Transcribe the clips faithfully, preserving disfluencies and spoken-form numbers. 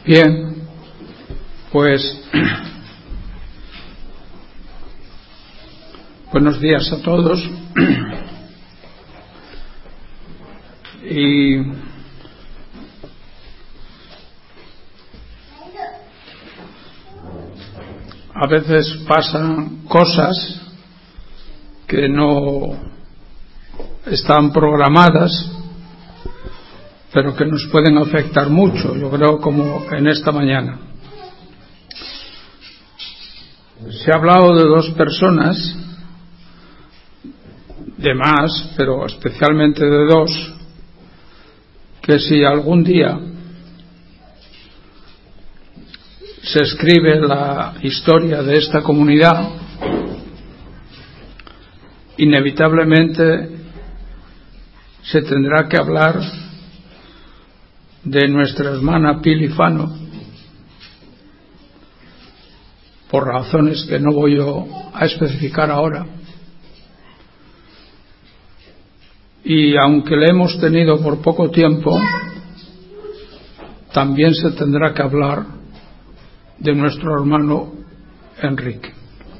Bien, pues buenos días a todos. Y a veces pasan cosas que no están programadas, pero que nos pueden afectar mucho, yo creo, como en esta mañana. Se ha hablado de dos personas, de más, pero especialmente de dos, que si algún día se escribe la historia de esta comunidad, inevitablemente se tendrá que hablar de nuestra hermana Pili Fano, por razones que no voy yo a especificar ahora. Y aunque le hemos tenido por poco tiempo, también se tendrá que hablar de nuestro hermano Enrique.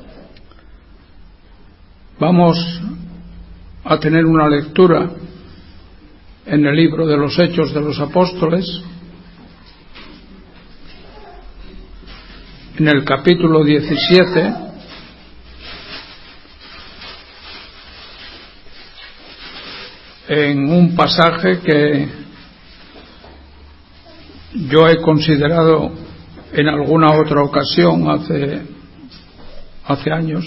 Vamos a tener una lectura en el libro de los Hechos de los Apóstoles, en el capítulo diecisiete, en un pasaje que yo he considerado en alguna otra ocasión hace, hace años,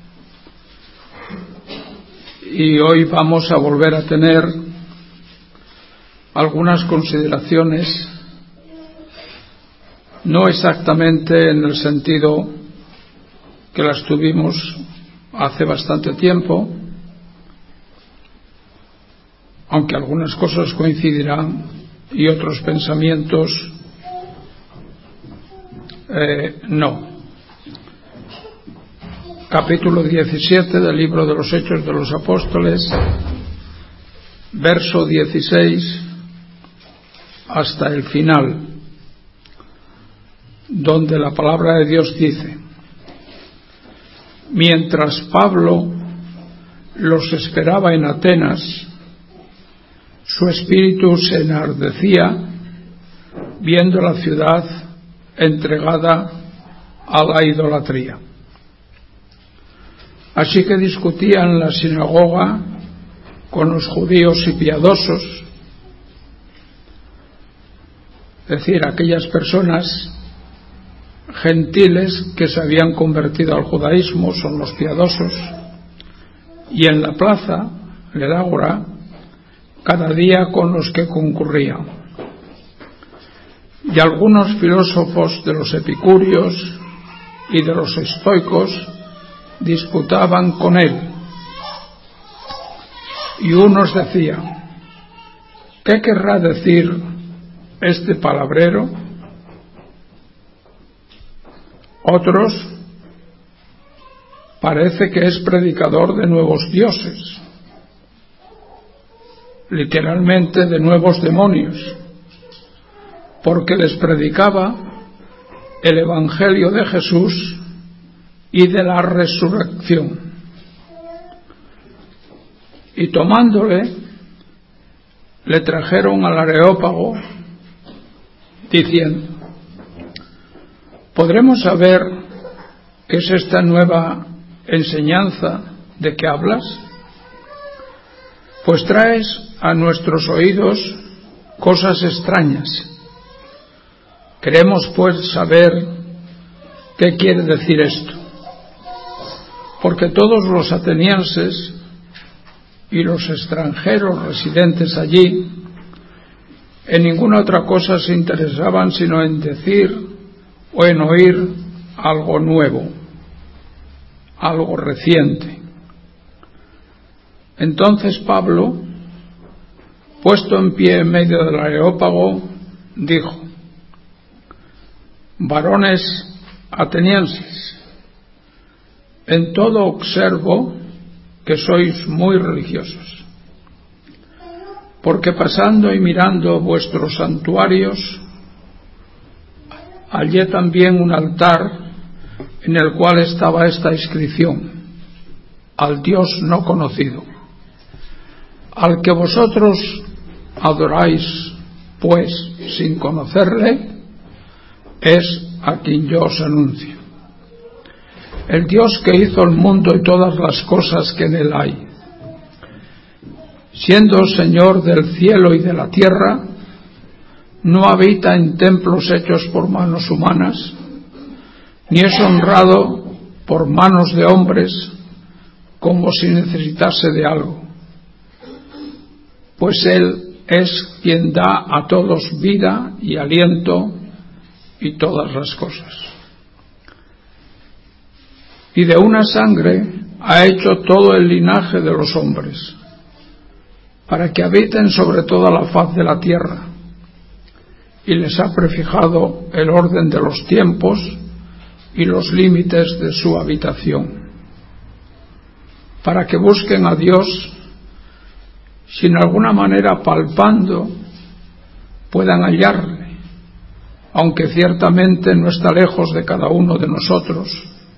y hoy vamos a volver a tener algunas consideraciones, no exactamente en el sentido que las tuvimos hace bastante tiempo, aunque algunas cosas coincidirán y otros pensamientos eh, no. Capítulo diecisiete del libro de los Hechos de los Apóstoles, verso dieciséis hasta el final, donde la palabra de Dios dice: mientras Pablo los esperaba en Atenas, su espíritu se enardecía viendo la ciudad entregada a la idolatría. Así que discutía en la sinagoga con los judíos y piadosos, es decir, aquellas personas gentiles que se habían convertido al judaísmo son los piadosos, y en la plaza, en el ágora, cada día con los que concurrían. Y algunos filósofos de los epicúreos y de los estoicos disputaban con él, y unos decían: ¿qué querrá decir este palabrero? Otros: parece que es predicador de nuevos dioses, literalmente de nuevos demonios, porque les predicaba el Evangelio de Jesús y de la resurrección. Y tomándole, le trajeron al Areópago, diciendo: ¿podremos saber qué es esta nueva enseñanza de que hablas? Pues traes a nuestros oídos cosas extrañas. Queremos pues saber qué quiere decir esto, porque todos los atenienses y los extranjeros residentes allí en ninguna otra cosa se interesaban sino en decir o en oír algo nuevo, algo reciente. Entonces Pablo, puesto en pie en medio del Areópago, dijo: varones atenienses, en todo observo que sois muy religiosos, porque pasando y mirando vuestros santuarios, hallé también un altar en el cual estaba esta inscripción: al Dios no conocido. Al que vosotros adoráis, pues, sin conocerle, es a quien yo os anuncio. El Dios que hizo el mundo y todas las cosas que en él hay, siendo Señor del cielo y de la tierra, no habita en templos hechos por manos humanas, ni es honrado por manos de hombres como si necesitase de algo, pues Él es quien da a todos vida y aliento y todas las cosas. Y de una sangre ha hecho todo el linaje de los hombres, para que habiten sobre toda la faz de la tierra, y les ha prefijado el orden de los tiempos y los límites de su habitación, para que busquen a Dios, si en alguna manera palpando puedan hallarle, aunque ciertamente no está lejos de cada uno de nosotros,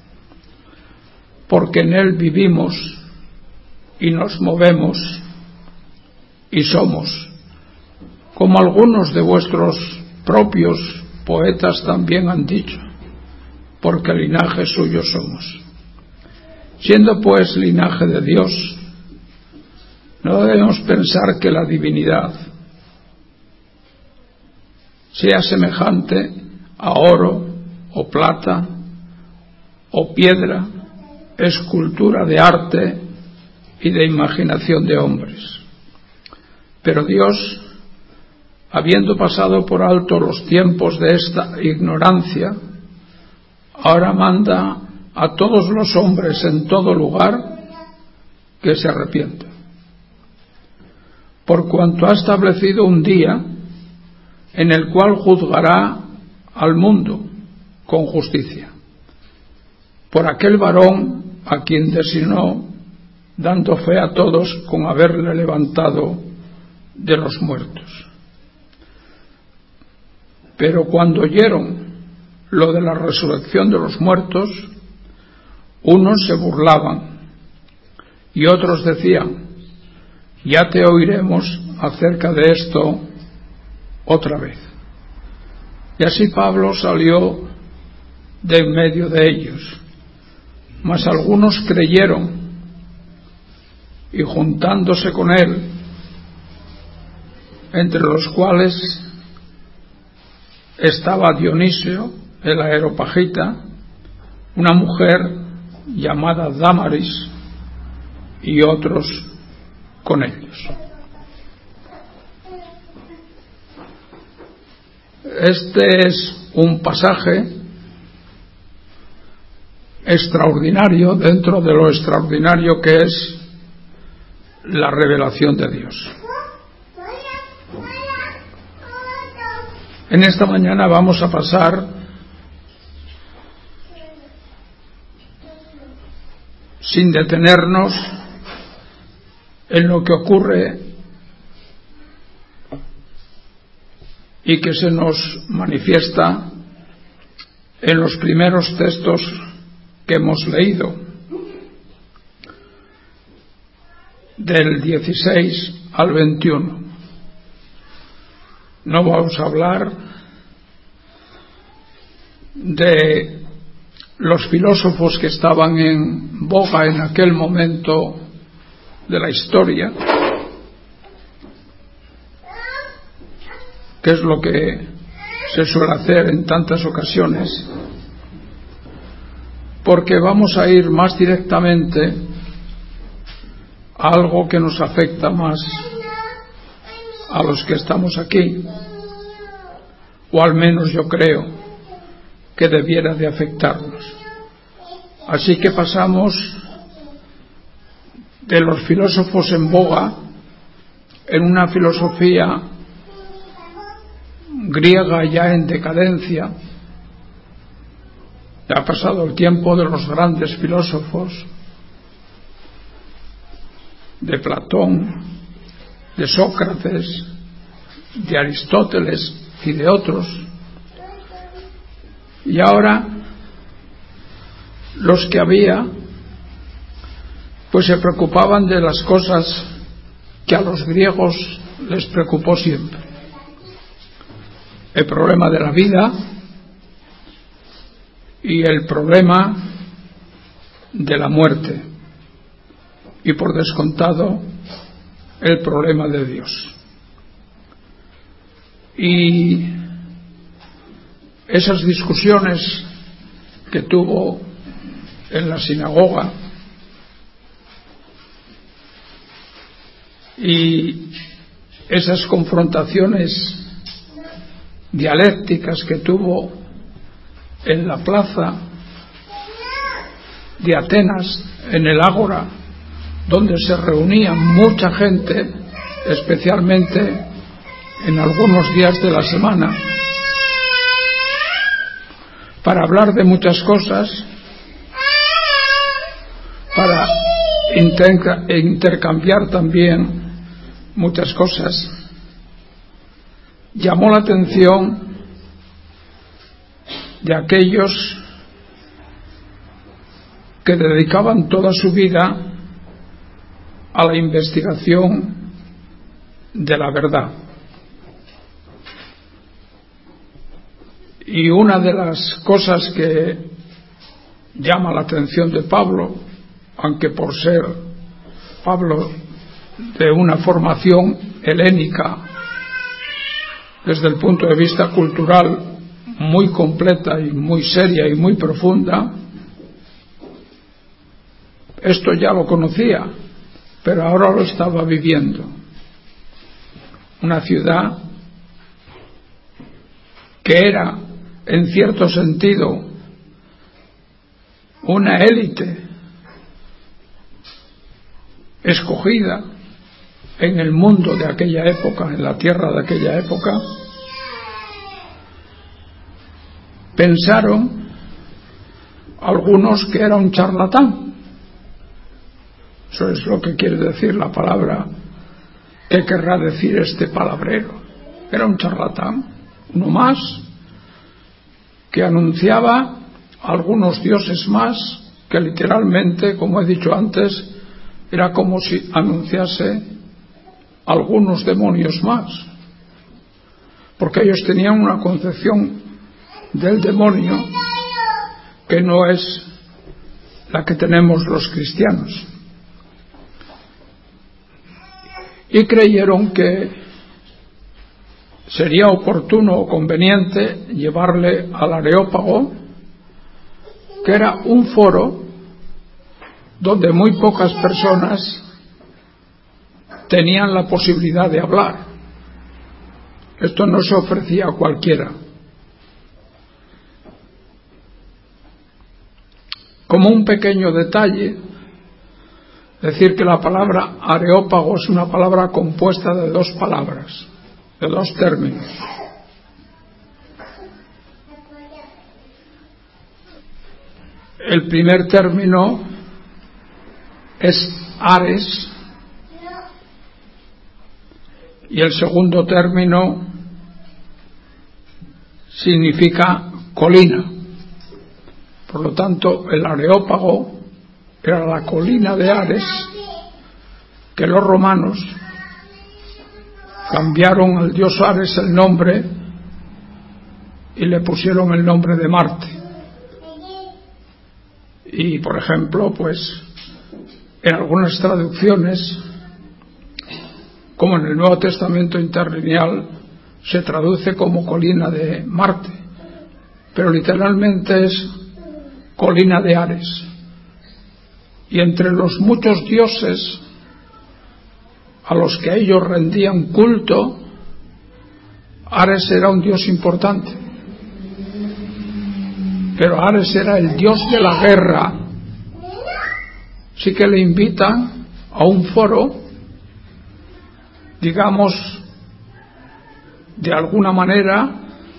porque en él vivimos y nos movemos y somos, como algunos de vuestros propios poetas también han dicho, porque linaje suyo somos. Siendo pues linaje de Dios, no debemos pensar que la divinidad sea semejante a oro o plata o piedra, escultura de arte y de imaginación de hombres. Pero Dios, habiendo pasado por alto los tiempos de esta ignorancia, ahora manda a todos los hombres en todo lugar que se arrepientan, por cuanto ha establecido un día en el cual juzgará al mundo con justicia, por aquel varón a quien designó, dando fe a todos con haberle levantado de los muertos. Pero cuando oyeron lo de la resurrección de los muertos, unos se burlaban y otros decían: ya te oiremos acerca de esto otra vez. Y así Pablo salió de en medio de ellos, mas algunos creyeron, y juntándose con él, entre los cuales estaba Dionisio, el Areopagita, una mujer llamada Dámaris, y otros con ellos. Este es un pasaje extraordinario dentro de lo extraordinario que es la revelación de Dios. En esta mañana vamos a pasar sin detenernos en lo que ocurre y que se nos manifiesta en los primeros textos que hemos leído, del dieciséis al veintiuno. No vamos a hablar de los filósofos que estaban en boga en aquel momento de la historia, que es lo que se suele hacer en tantas ocasiones, porque vamos a ir más directamente a algo que nos afecta más a los que estamos aquí, o al menos yo creo que debiera de afectarnos. Así que pasamos de los filósofos en boga, en una filosofía griega ya en decadencia. Ya ha pasado el tiempo de los grandes filósofos, de Platón, de Sócrates, de Aristóteles y de otros, Y ahora los que había pues se preocupaban de las cosas que a los griegos les preocupó siempre: el problema de la vida y el problema de la muerte, y por descontado el problema de Dios. Y esas discusiones que tuvo en la sinagoga y esas confrontaciones dialécticas que tuvo en la plaza de Atenas, en el Ágora, donde se reunía mucha gente, especialmente en algunos días de la semana, para hablar de muchas cosas, para inter- intercambiar también muchas cosas, llamó la atención de aquellos que dedicaban toda su vida a la investigación de la verdad. Y una de las cosas que llama la atención de Pablo, aunque por ser Pablo de una formación helénica desde el punto de vista cultural muy completa y muy seria y muy profunda, esto ya lo conocía, pero ahora lo estaba viviendo. Una ciudad que era, en cierto sentido, una élite escogida en el mundo de aquella época, en la tierra de aquella época, pensaron algunos que era un charlatán. Eso es lo que quiere decir la palabra. ¿Qué querrá decir este palabrero? Era un charlatán, uno más, que anunciaba algunos dioses más, que literalmente, como he dicho antes, era como si anunciase algunos demonios más, porque ellos tenían una concepción del demonio que no es la que tenemos los cristianos. Y creyeron que sería oportuno o conveniente llevarle al Areópago, que era un foro donde muy pocas personas tenían la posibilidad de hablar. Esto no se ofrecía a cualquiera. Como un pequeño detalle, decir que la palabra Areópago es una palabra compuesta de dos palabras, de dos términos. El primer término es Ares y el segundo término significa colina. Por lo tanto, el Areópago era la colina de Ares, que los romanos cambiaron al dios Ares el nombre y le pusieron el nombre de Marte. Y por ejemplo, pues en algunas traducciones, como en el Nuevo Testamento interlineal, se traduce como colina de Marte, pero literalmente es colina de Ares. Y entre los muchos dioses a los que ellos rendían culto, Ares era un dios importante. Pero Ares era el dios de la guerra. Así que le invitan a un foro, digamos, de alguna manera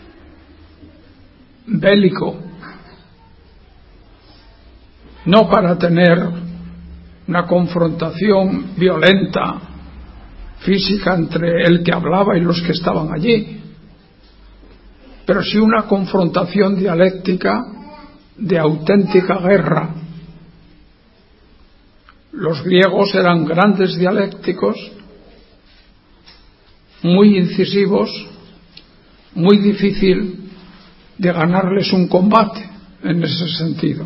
bélico, no para tener una confrontación violenta, física, entre el que hablaba y los que estaban allí, pero sí una confrontación dialéctica de auténtica guerra. Los griegos eran grandes dialécticos, muy incisivos, muy difícil de ganarles un combate en ese sentido.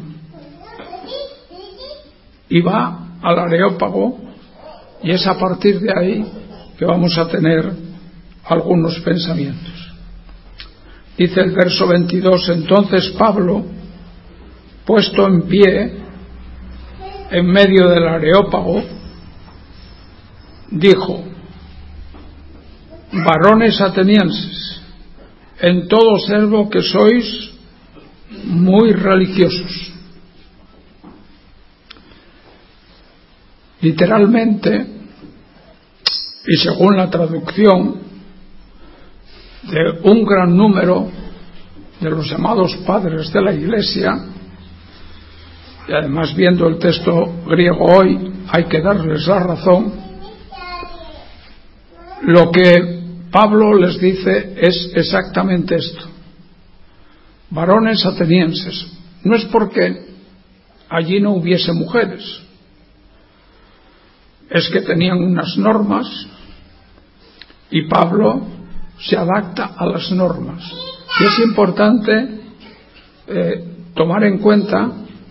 Y va al Areópago, y es a partir de ahí que vamos a tener algunos pensamientos. Dice el verso veintidós: entonces Pablo, puesto en pie en medio del Areópago, dijo: varones atenienses, en todo observo que sois muy religiosos. Literalmente, y según la traducción de un gran número de los llamados padres de la Iglesia, y además viendo el texto griego hoy hay que darles la razón, lo que Pablo les dice es exactamente esto: varones atenienses. No es porque allí no hubiese mujeres, es que tenían unas normas y Pablo se adapta a las normas. Y es importante eh, tomar en cuenta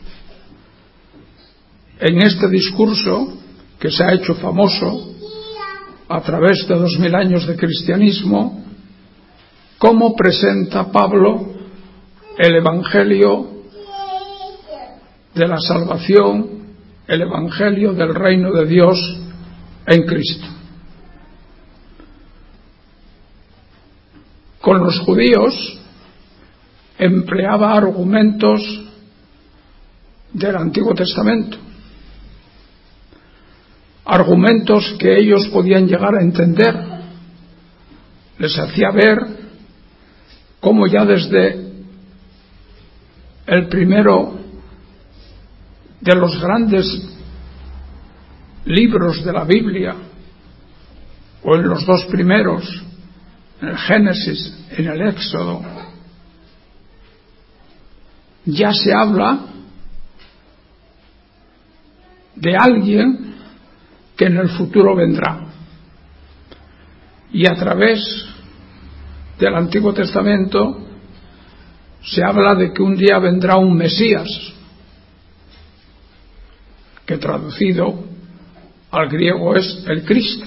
en este discurso que se ha hecho famoso a través de dos mil años de cristianismo, cómo presenta Pablo el Evangelio de la salvación, el Evangelio del reino de Dios en Cristo. Con los judíos empleaba argumentos del Antiguo Testamento, argumentos que ellos podían llegar a entender. Les hacía ver cómo ya desde el primero de los grandes libros de la Biblia, o en los dos primeros, en el Génesis, en el Éxodo, ya se habla de alguien que en el futuro vendrá. Y a través del Antiguo Testamento se habla de que un día vendrá un Mesías, que traducido al griego es el Cristo,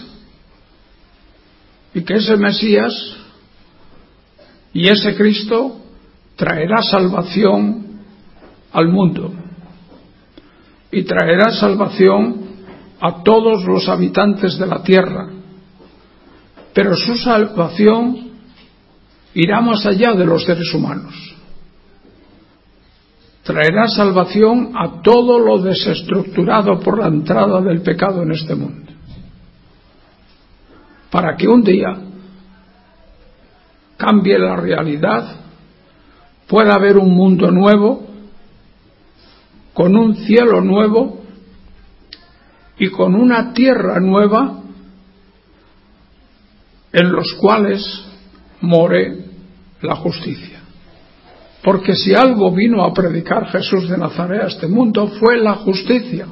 y que ese Mesías y ese Cristo traerá salvación al mundo y traerá salvación a todos los habitantes de la tierra, pero su salvación irá más allá de los seres humanos. Traerá salvación a todo lo desestructurado por la entrada del pecado en este mundo, para que un día cambie la realidad, pueda haber un mundo nuevo, con un cielo nuevo y con una tierra nueva, en los cuales more la justicia. Porque si algo vino a predicar Jesús de Nazaret a este mundo fue la justicia.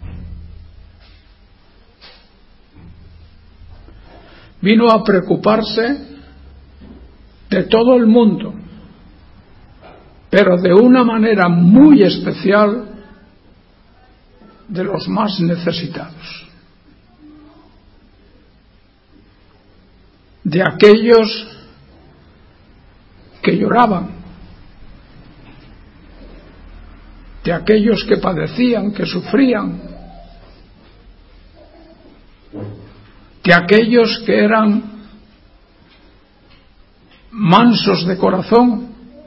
Vino a preocuparse de todo el mundo, pero de una manera muy especial de los más necesitados, de aquellos que lloraban, de aquellos que padecían, que sufrían, de aquellos que eran mansos de corazón,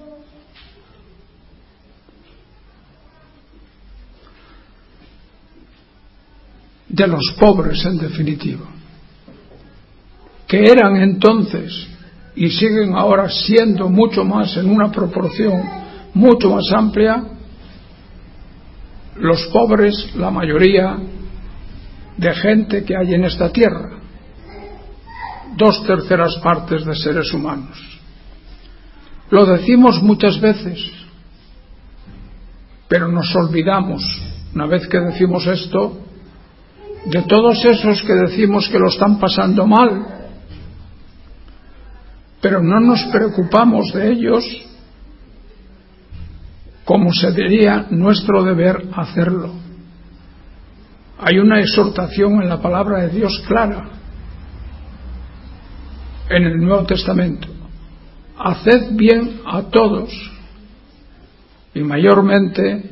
de los pobres, en definitiva, que eran entonces y siguen ahora siendo mucho más, en una proporción mucho más amplia, los pobres, la mayoría de gente que hay en esta tierra, dos terceras partes de seres humanos. lo decimos muchas veces, pero nos olvidamos, una vez que decimos esto, de todos esos que decimos que lo están pasando mal, pero no nos preocupamos de ellos como sería nuestro deber hacerlo. Hay una exhortación en la palabra de Dios clara en el Nuevo Testamento: haced bien a todos, y mayormente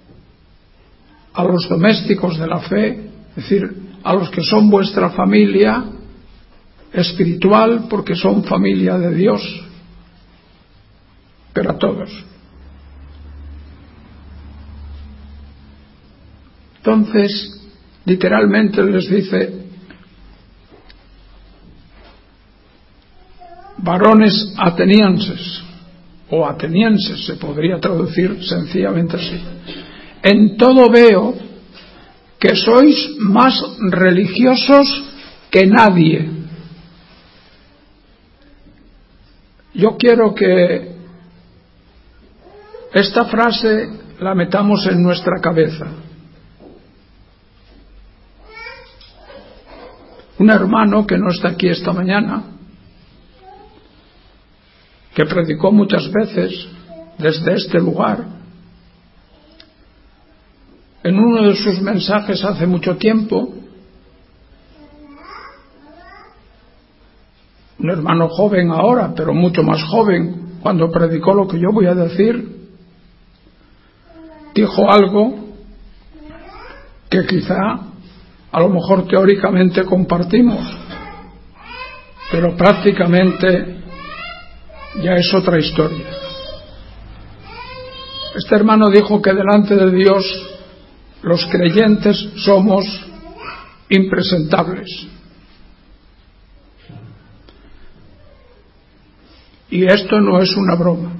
a los domésticos de la fe, es decir, a los que son vuestra familia espiritual, porque son familia de Dios, pero a todos. Entonces, literalmente les dice: varones atenienses, o atenienses se podría traducir sencillamente así, en todo veo que sois más religiosos que nadie. Yo quiero que esta frase la metamos en nuestra cabeza. Un hermano que no está aquí esta mañana, que predicó muchas veces desde este lugar, en uno de sus mensajes hace mucho tiempo, un hermano joven ahora, pero mucho más joven, cuando predicó lo que yo voy a decir, dijo algo que quizá a lo mejor teóricamente compartimos, pero prácticamente ya es otra historia. Este hermano dijo que delante de Dios los creyentes somos impresentables. Y esto no es una broma.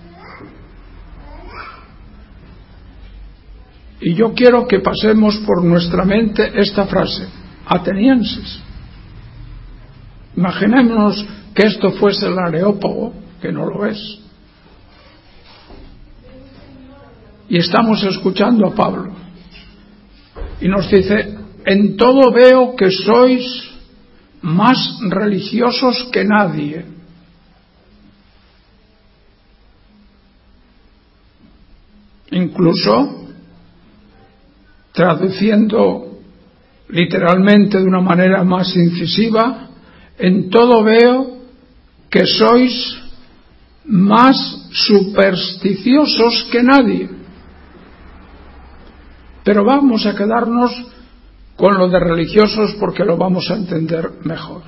Y yo quiero que pasemos por nuestra mente esta frase: atenienses. Imaginémonos que esto fuese el Areópago, que no lo es. Y estamos escuchando a Pablo. Y nos dice: en todo veo que sois más religiosos que nadie. Incluso, traduciendo literalmente de una manera más incisiva, en todo veo que sois más supersticiosos que nadie. Pero vamos a quedarnos con lo de religiosos porque lo vamos a entender mejor.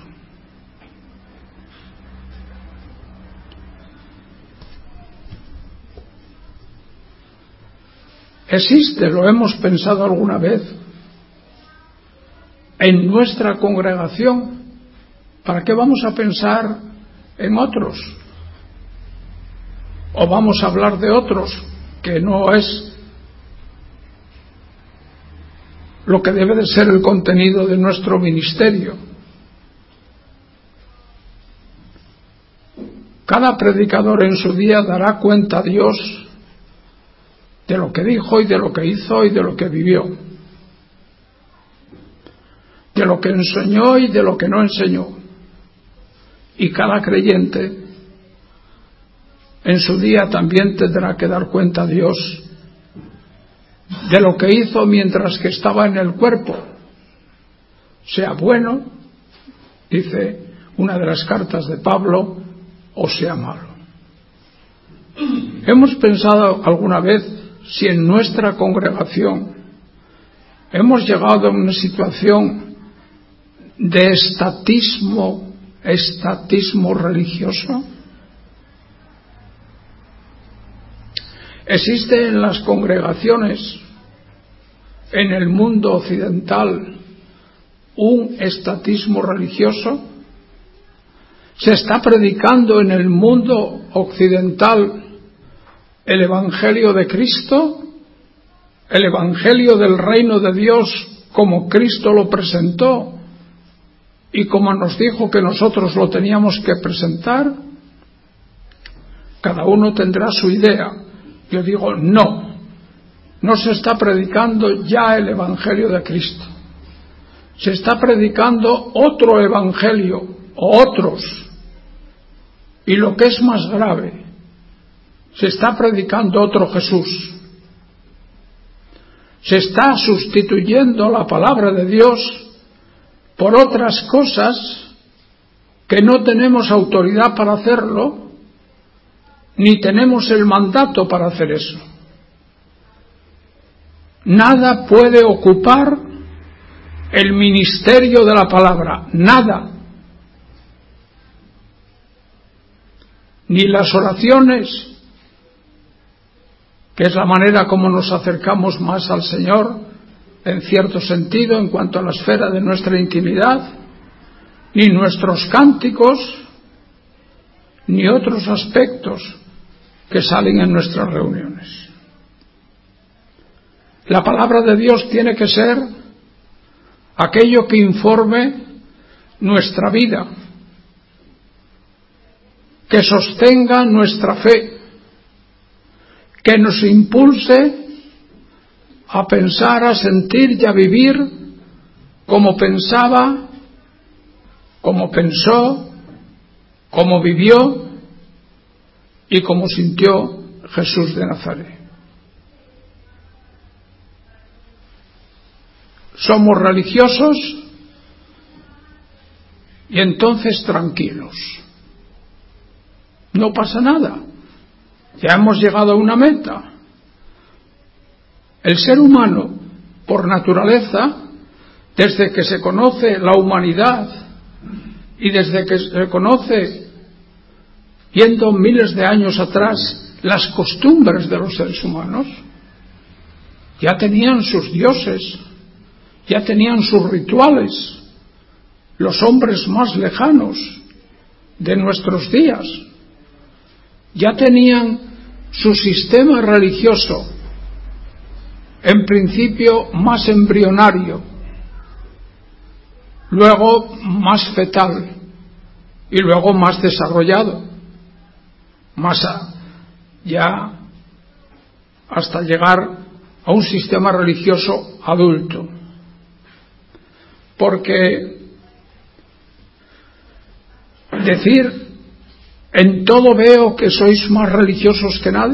Existe, lo hemos pensado alguna vez, en nuestra congregación. ¿Para qué vamos a pensar en otros? ¿O vamos a hablar de otros, que no es lo que debe de ser el contenido de nuestro ministerio? Cada predicador en su día dará cuenta a Dios de lo que dijo y de lo que hizo y de lo que vivió, de lo que enseñó y de lo que no enseñó. Y cada creyente en su día también tendrá que dar cuenta a Dios de lo que hizo mientras que estaba en el cuerpo, sea bueno, dice una de las cartas de Pablo, o sea malo. ¿Hemos pensado alguna vez si en nuestra congregación hemos llegado a una situación de estatismo, estatismo religioso? ¿Existe en las congregaciones en el mundo occidental un estatismo religioso? ¿Se está predicando en el mundo occidental el Evangelio de Cristo, el Evangelio del reino de Dios como Cristo lo presentó y como nos dijo que nosotros lo teníamos que presentar? Cada uno tendrá su idea. Yo digo, no, no se está predicando ya el Evangelio de Cristo. Se está predicando otro Evangelio, o otros. Y lo que es más grave, se está predicando otro Jesús. Se está sustituyendo la palabra de Dios por otras cosas que no tenemos autoridad para hacerlo, ni tenemos el mandato para hacer eso. Nada puede ocupar el ministerio de la palabra, nada. Ni las oraciones, que es la manera como nos acercamos más al Señor, en cierto sentido, en cuanto a la esfera de nuestra intimidad, ni nuestros cánticos, ni otros aspectos que salen en nuestras reuniones. La palabra de Dios tiene que ser aquello que informe nuestra vida, que sostenga nuestra fe, que nos impulse a pensar, a sentir y a vivir como pensaba, como pensó, como vivió y como sintió Jesús de Nazaret. Somos religiosos y entonces tranquilos. No pasa nada. Ya hemos llegado a una meta. El ser humano, por naturaleza, desde que se conoce la humanidad y desde que se conoce, yendo miles de años atrás, las costumbres de los seres humanos, ya tenían sus dioses, ya tenían sus rituales, los hombres más lejanos de nuestros días, ya tenían su sistema religioso, en principio más embrionario, luego más fetal y luego más desarrollado, más a, ya hasta llegar a un sistema religioso adulto. Porque decir en todo veo que sois más religiosos que nadie,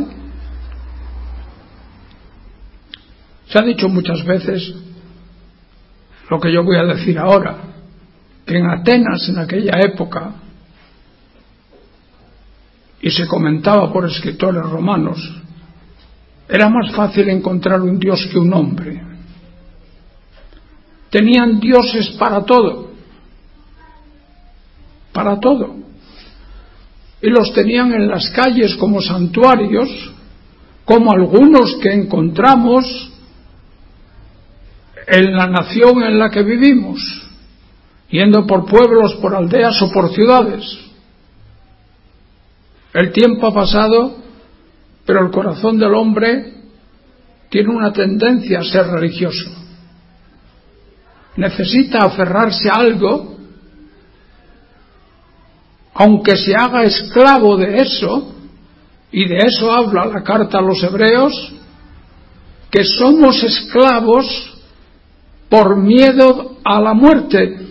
se ha dicho muchas veces lo que yo voy a decir ahora, que en Atenas, en aquella época, y se comentaba por escritores romanos, era más fácil encontrar un dios que un hombre. Tenían dioses para todo, para todo, y los tenían en las calles como santuarios, como algunos que encontramos en la nación en la que vivimos, yendo por pueblos, por aldeas o por ciudades. El tiempo ha pasado, pero el corazón del hombre tiene una tendencia a ser religioso. Necesita aferrarse a algo, aunque se haga esclavo de eso, y de eso habla la carta a los hebreos, que somos esclavos por miedo a la muerte.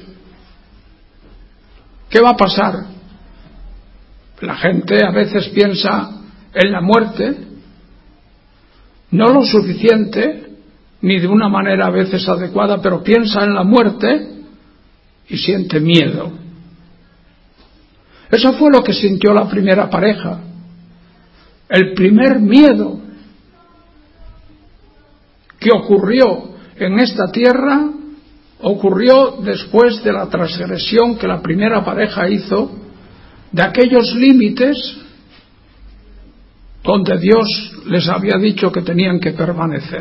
¿Qué va a pasar? La gente a veces piensa en la muerte, no lo suficiente, ni de una manera a veces adecuada, pero piensa en la muerte y siente miedo. Eso fue lo que sintió la primera pareja. El primer miedo que ocurrió en esta tierra ocurrió después de la transgresión que la primera pareja hizo de aquellos límites donde Dios les había dicho que tenían que permanecer.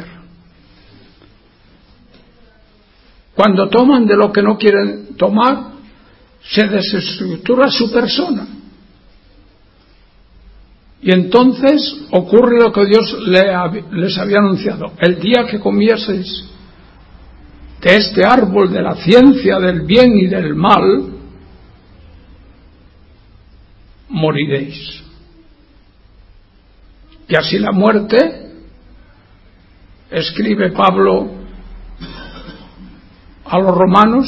Cuando toman de lo que no quieren tomar, se desestructura su persona. Y entonces ocurre lo que Dios les había anunciado. El día que comieseis de este árbol de la ciencia del bien y del mal, moriréis. Y así la muerte, escribe Pablo a los romanos,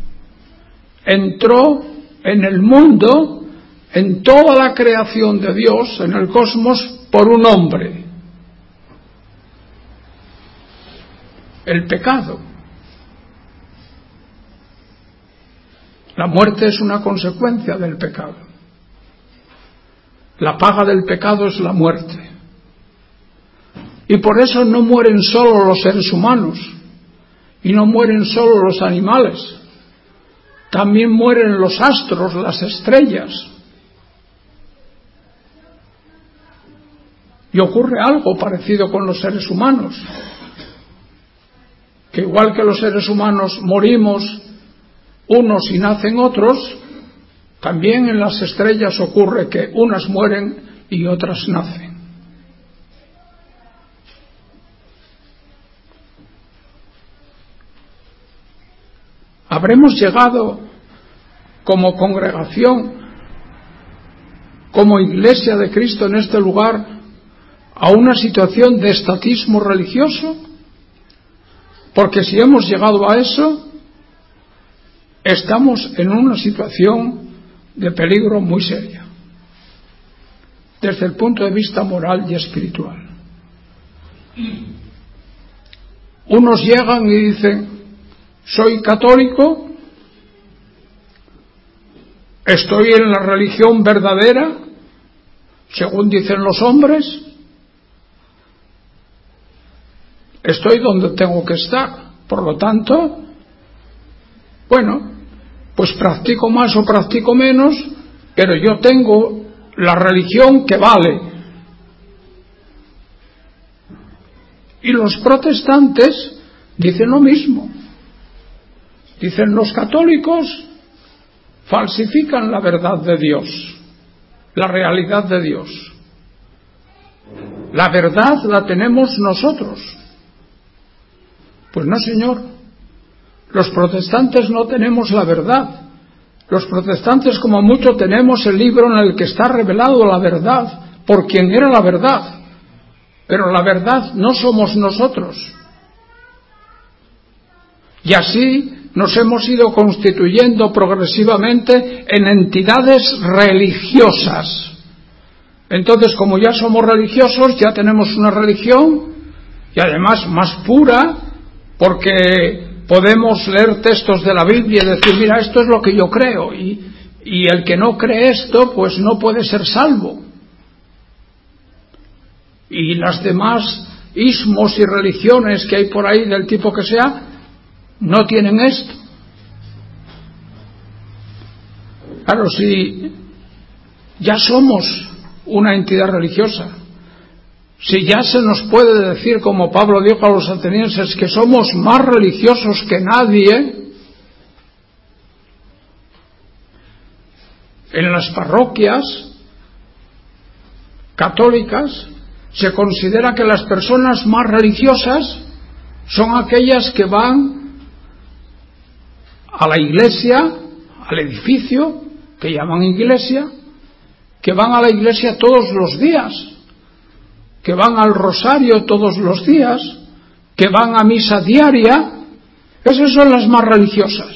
entró en el mundo, en toda la creación de Dios, en el cosmos, por un hombre: el pecado. La muerte es una consecuencia del pecado. La paga del pecado es la muerte. Y por eso no mueren solo los seres humanos, y no mueren solo los animales, también mueren los astros, las estrellas. Y ocurre algo parecido con los seres humanos, que igual que los seres humanos morimos unos y nacen otros, también en las estrellas ocurre que unas mueren y otras nacen. Habremos llegado como congregación, como Iglesia de Cristo en este lugar, a una situación de estatismo religioso, porque si hemos llegado a eso, estamos en una situación de peligro muy seria, desde el punto de vista moral y espiritual. Unos llegan y dicen: soy católico, estoy en la religión verdadera, según dicen los hombres, estoy donde tengo que estar, por lo tanto, bueno, pues practico más o practico menos, pero yo tengo la religión que vale. Y los protestantes dicen lo mismo. Dicen: los católicos falsifican la verdad de Dios, la realidad de Dios. La verdad la tenemos nosotros. Pues no, señor. Los protestantes no tenemos la verdad. Los protestantes, como mucho, tenemos el libro en el que está revelado la verdad, por quien era la verdad. Pero la verdad no somos nosotros. Y así nos hemos ido constituyendo progresivamente en entidades religiosas. Entonces, como ya somos religiosos, ya tenemos una religión, y además más pura, porque podemos leer textos de la Biblia y decir: mira, esto es lo que yo creo, y, y el que no cree esto, pues no puede ser salvo. Y las demás ismos y religiones que hay por ahí, del tipo que sea, no tienen esto. Claro, si ya somos una entidad religiosa, si ya se nos puede decir, como Pablo dijo a los atenienses, que somos más religiosos que nadie, en las parroquias católicas se considera que las personas más religiosas son aquellas que van a la iglesia, al edificio que llaman iglesia, que van a la iglesia todos los días, que van al rosario todos los días, que van a misa diaria. Esas son las más religiosas.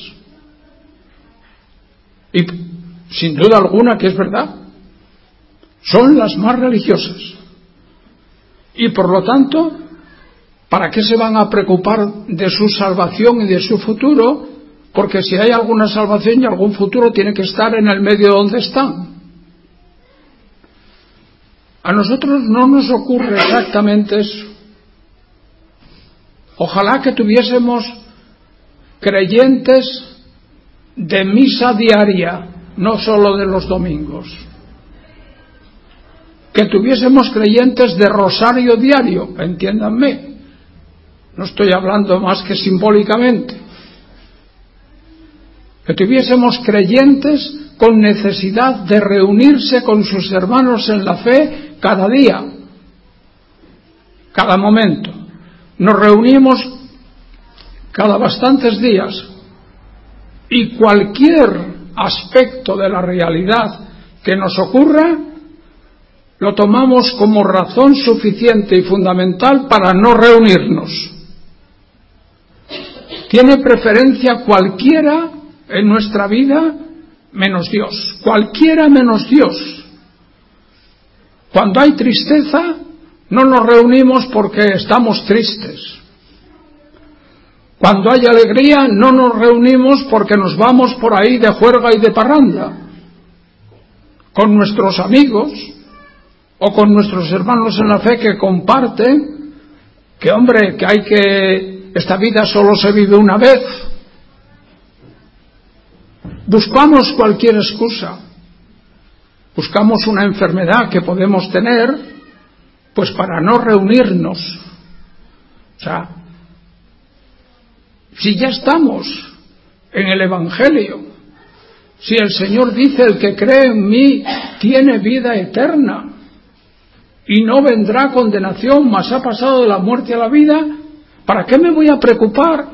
Y sin duda alguna que es verdad, son las más religiosas. Y por lo tanto, ¿para qué se van a preocupar de su salvación y de su futuro? Porque si hay alguna salvación y algún futuro, tiene que estar en el medio donde están. A nosotros no nos ocurre exactamente eso. Ojalá que tuviésemos creyentes de misa diaria, no solo de los domingos. Que tuviésemos creyentes de rosario diario, entiéndanme. No estoy hablando más que simbólicamente. Que tuviésemos creyentes con necesidad de reunirse con sus hermanos en la fe cada día, cada momento. Nos reunimos cada bastantes días y cualquier aspecto de la realidad que nos ocurra lo tomamos como razón suficiente y fundamental para no reunirnos. Tiene preferencia cualquiera en nuestra vida menos Dios, cualquiera menos Dios. Cuando hay tristeza, no nos reunimos porque estamos tristes. Cuando hay alegría, no nos reunimos porque nos vamos por ahí de juerga y de parranda con nuestros amigos o con nuestros hermanos en la fe que comparten que, hombre, que hay que, esta vida solo se vive una vez. Buscamos cualquier excusa, buscamos una enfermedad que podemos tener, pues para no reunirnos. O sea, si ya estamos en el Evangelio, si el Señor dice: el que cree en mí tiene vida eterna y no vendrá condenación, mas ha pasado de la muerte a la vida, ¿para qué me voy a preocupar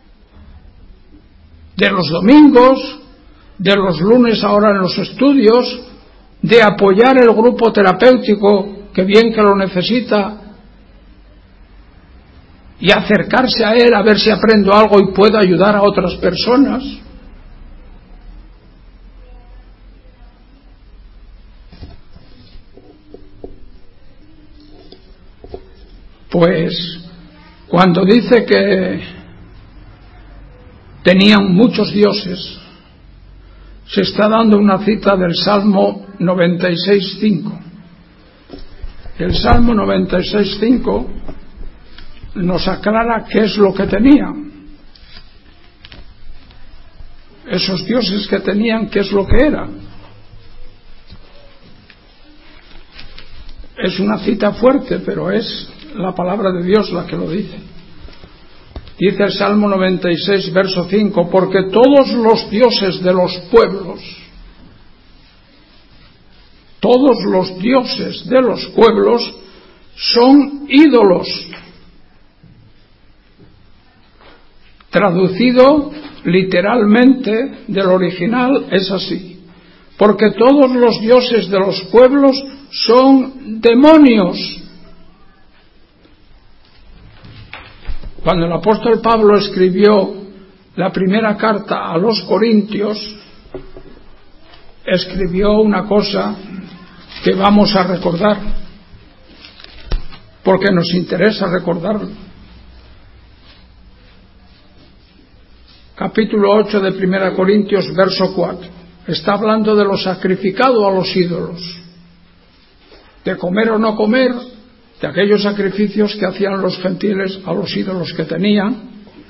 de los domingos, de los lunes ahora en los estudios, de apoyar el grupo terapéutico, que bien que lo necesita, y acercarse a él a ver si aprendo algo y puedo ayudar a otras personas? Pues cuando dice que tenían muchos dioses, se está dando una cita del Salmo noventa y seis cinco. El Salmo noventa y seis cinco nos aclara qué es lo que tenían. Esos dioses que tenían, qué es lo que era. Es una cita fuerte, pero es la palabra de Dios la que lo dice. Dice el Salmo noventa y seis, verso cinco: porque todos los dioses de los pueblos, todos los dioses de los pueblos son ídolos. Traducido literalmente del original es así: porque todos los dioses de los pueblos son demonios. Cuando el apóstol Pablo escribió la primera carta a los Corintios, escribió una cosa que vamos a recordar, porque nos interesa recordarlo. Capítulo ocho de primera Corintios, verso cuatro. Está hablando de lo sacrificado a los ídolos, de comer o no comer, de aquellos sacrificios que hacían los gentiles a los ídolos que tenían,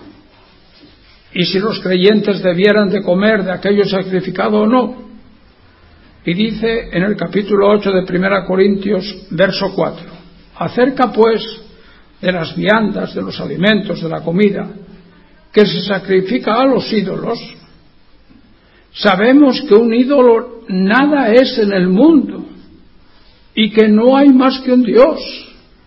y si los creyentes debieran de comer de aquello sacrificado o no. Y dice en el capítulo ocho de primera Corintios, verso cuatro: acerca pues de las viandas, de los alimentos, de la comida que se sacrifica a los ídolos, sabemos que un ídolo nada es en el mundo y que no hay más que un Dios.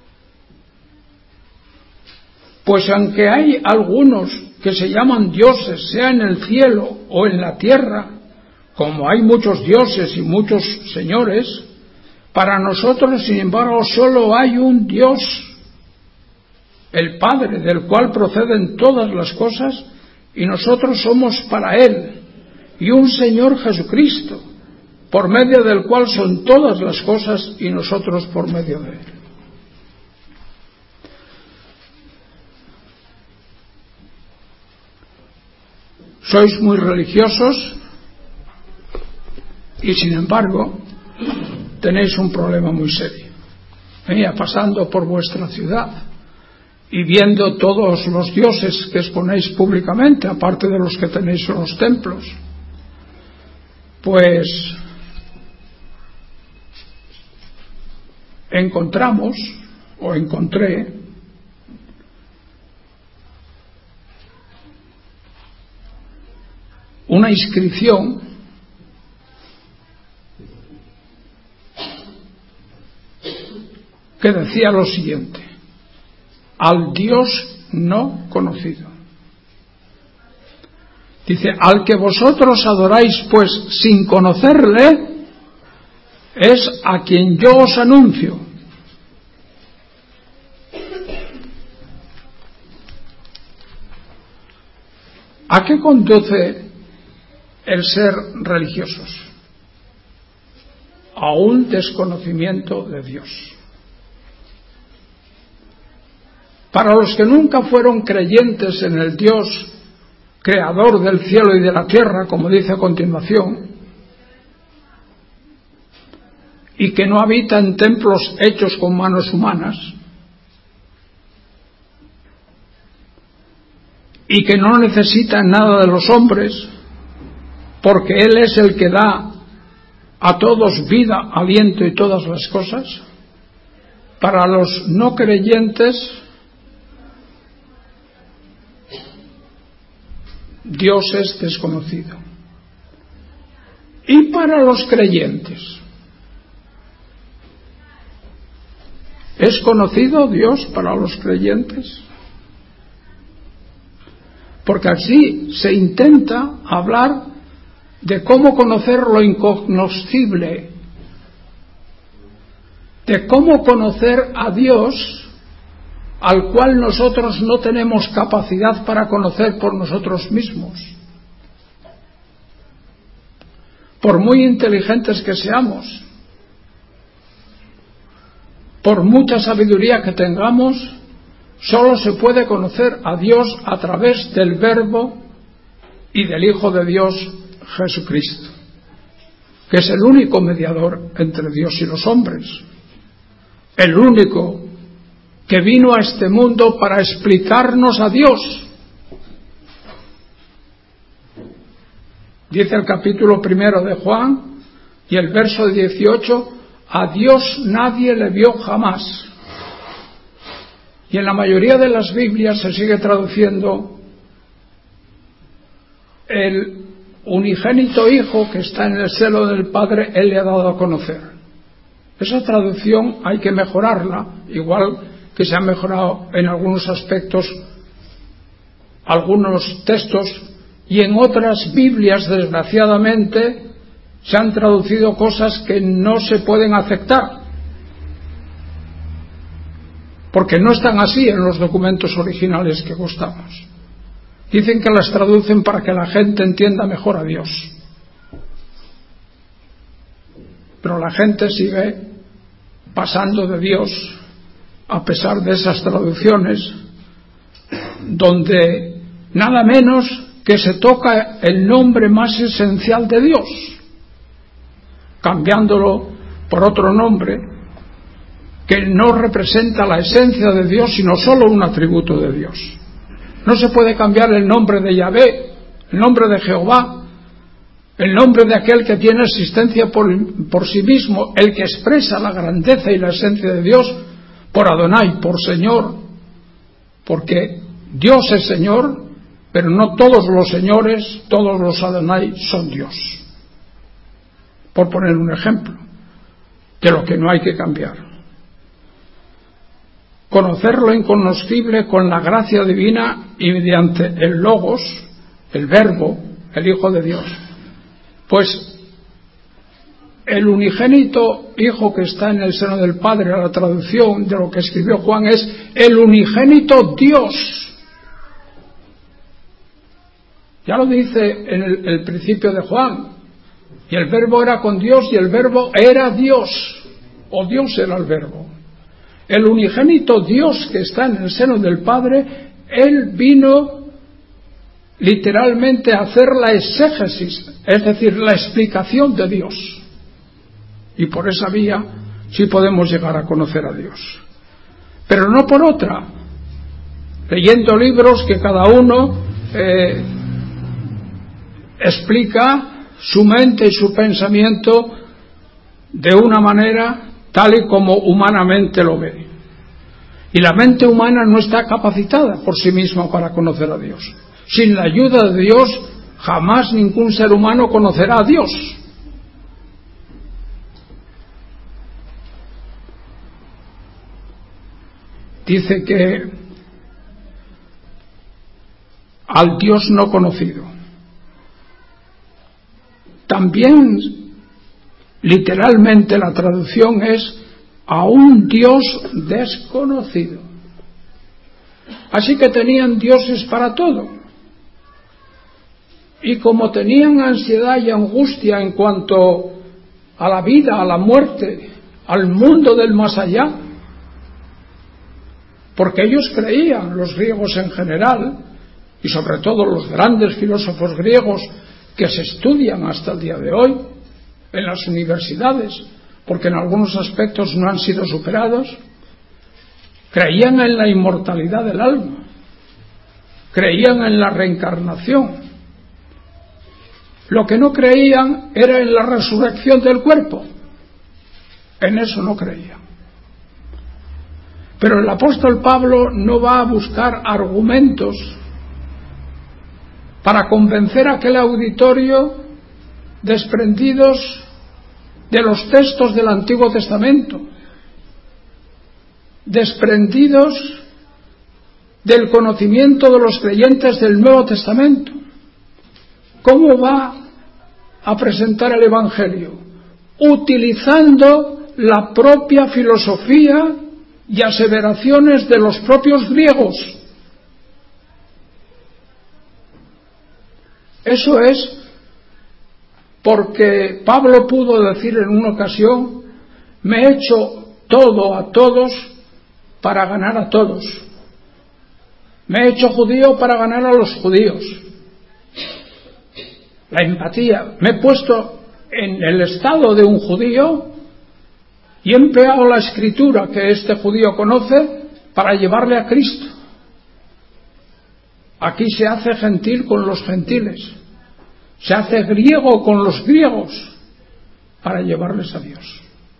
Pues aunque hay algunos que se llaman dioses, sea en el cielo o en la tierra, como hay muchos dioses y muchos señores, para nosotros, sin embargo, solo hay un Dios, el Padre, del cual proceden todas las cosas, y nosotros somos para Él, y un Señor Jesucristo, por medio del cual son todas las cosas, y nosotros por medio de Él. Sois muy religiosos y, sin embargo, tenéis un problema muy serio. Venía pasando por vuestra ciudad y viendo todos los dioses que exponéis públicamente, aparte de los que tenéis en los templos, pues encontramos, o encontré, una inscripción que decía lo siguiente: al Dios no conocido. Dice: al que vosotros adoráis pues sin conocerle, es a quien yo os anuncio. ¿A qué conduce el ser religiosos? A un desconocimiento de Dios. Para los que nunca fueron creyentes en el Dios creador del cielo y de la tierra, como dice a continuación, y que no habita en templos hechos con manos humanas, y que no necesita nada de los hombres, porque Él es el que da a todos vida, aliento y todas las cosas. Para los no creyentes, Dios es desconocido. Y para los creyentes, ¿es conocido Dios para los creyentes? Porque así se intenta hablar de cómo conocer lo incognoscible, de cómo conocer a Dios, al cual nosotros no tenemos capacidad para conocer por nosotros mismos. Por muy inteligentes que seamos, por mucha sabiduría que tengamos, solo se puede conocer a Dios a través del Verbo y del Hijo de Dios, Jesucristo, que es el único mediador entre Dios y los hombres, el único que vino a este mundo para explicarnos a Dios. Dice el capítulo primero de Juan y el verso dieciocho: a Dios nadie le vio jamás. Y en la mayoría de las Biblias se sigue traduciendo el unigénito Hijo que está en el seno del Padre, Él le ha dado a conocer. Esa traducción hay que mejorarla, igual que se ha mejorado en algunos aspectos algunos textos, y en otras Biblias, desgraciadamente, se han traducido cosas que no se pueden aceptar, porque no están así en los documentos originales que gustamos. Dicen que las traducen para que la gente entienda mejor a Dios, pero la gente sigue pasando de Dios a pesar de esas traducciones, donde nada menos que se toca el nombre más esencial de Dios, cambiándolo por otro nombre que no representa la esencia de Dios, sino solo un atributo de Dios. No se puede cambiar el nombre de Yahvé, el nombre de Jehová, el nombre de aquel que tiene existencia por, por sí mismo, el que expresa la grandeza y la esencia de Dios, por Adonai, por Señor, porque Dios es Señor, pero no todos los señores, todos los Adonai son Dios. Por poner un ejemplo de lo que no hay que cambiar. Conocer lo incognoscible con la gracia divina y mediante el Logos, el Verbo, el Hijo de Dios. Pues el unigénito Hijo que está en el seno del Padre, la traducción de lo que escribió Juan es el unigénito Dios. Ya lo dice en el, el principio de Juan. Y el Verbo era con Dios y el Verbo era Dios, o Dios era el Verbo. El unigénito Dios que está en el seno del Padre, Él vino literalmente a hacer la exégesis, es decir, la explicación de Dios. Y por esa vía sí podemos llegar a conocer a Dios. Pero no por otra, leyendo libros que cada uno eh, explica su mente y su pensamiento de una manera tal y como humanamente lo ve. Y la mente humana no está capacitada por sí misma para conocer a Dios. Sin la ayuda de Dios, jamás ningún ser humano conocerá a Dios. Dice que al Dios no conocido. También Literalmente la traducción es a un Dios desconocido. Así que tenían dioses para todo. Y como tenían ansiedad y angustia en cuanto a la vida, a la muerte, al mundo del más allá, porque ellos creían, los griegos en general, y sobre todo los grandes filósofos griegos que se estudian hasta el día de hoy en las universidades, porque en algunos aspectos no han sido superados, creían en la inmortalidad del alma, creían en la reencarnación. Lo que no creían era en la resurrección del cuerpo. En eso no creían. Pero el apóstol Pablo no va a buscar argumentos para convencer a aquel auditorio desprendidos de los textos del Antiguo Testamento, desprendidos del conocimiento de los creyentes del Nuevo Testamento. ¿Cómo va a presentar el Evangelio? Utilizando la propia filosofía y aseveraciones de los propios griegos. Eso es porque Pablo pudo decir en una ocasión: me he hecho todo a todos para ganar a todos. Me he hecho judío para ganar a los judíos. La empatía. Me he puesto en el estado de un judío y he empleado la escritura que este judío conoce para llevarle a Cristo. Aquí se hace gentil con los gentiles, se hace griego con los griegos para llevarles a Dios.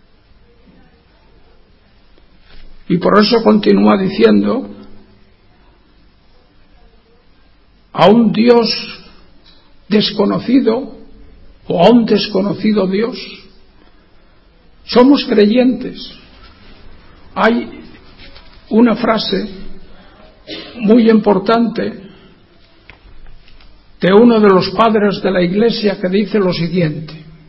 Y por eso continúa diciendo: a un Dios desconocido o a un desconocido Dios. Somos creyentes. Hay una frase muy importante de uno de los padres de la Iglesia que dice lo siguiente.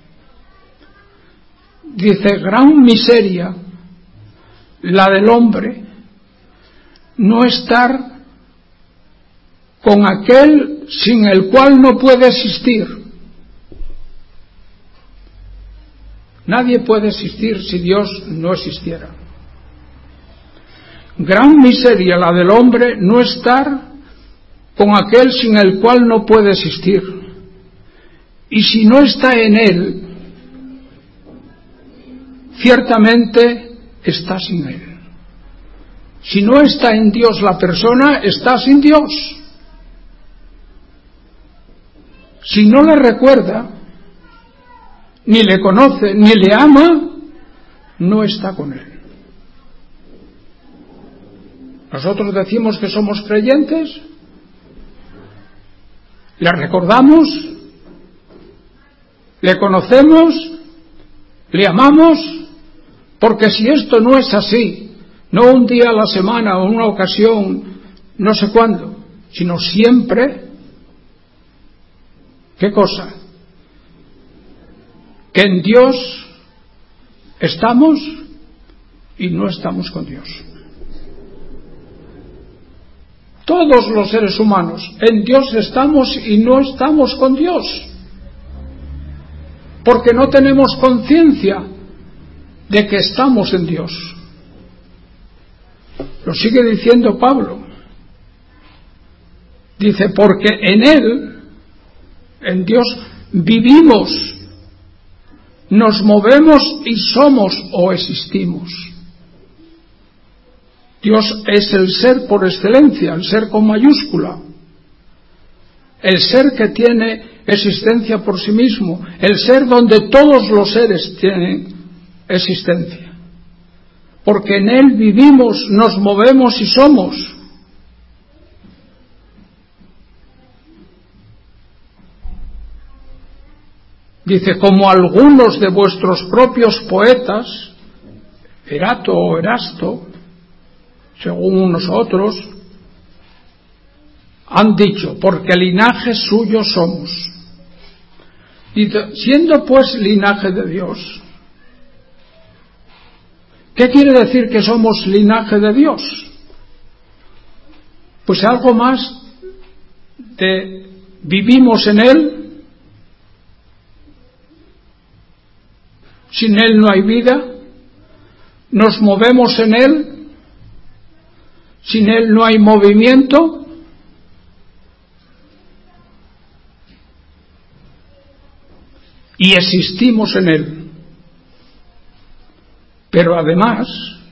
Dice: gran miseria la del hombre no estar con aquel sin el cual no puede existir. Nadie puede existir si Dios no existiera. Gran miseria la del hombre no estar con aquel sin el cual no puede existir. Y si no está en él, ciertamente está sin él. Si no está en Dios la persona, está sin Dios. Si no le recuerda, ni le conoce, ni le ama, no está con él. Nosotros decimos que somos creyentes, le recordamos, le conocemos, le amamos, porque si esto no es así, no un día a la semana o una ocasión, no sé cuándo, sino siempre, ¿qué cosa? Que en Dios estamos y no estamos con Dios. Todos los seres humanos, en Dios estamos y no estamos con Dios, porque no tenemos conciencia de que estamos en Dios. Lo sigue diciendo Pablo. Dice: porque en Él, en Dios, vivimos, nos movemos y somos o existimos. Dios es el ser por excelencia, el ser con mayúscula, el ser que tiene existencia por sí mismo, el ser donde todos los seres tienen existencia. Porque en Él vivimos, nos movemos y somos. Dice: como algunos de vuestros propios poetas, Erato o Erasto, según unos otros, han dicho: porque linaje suyo somos. Dice: siendo pues linaje de Dios, ¿Qué quiere decir que somos linaje de Dios? Pues algo más de vivimos en Él, sin Él no hay vida, nos movemos en Él, sin Él no hay movimiento, y existimos en Él. Pero además,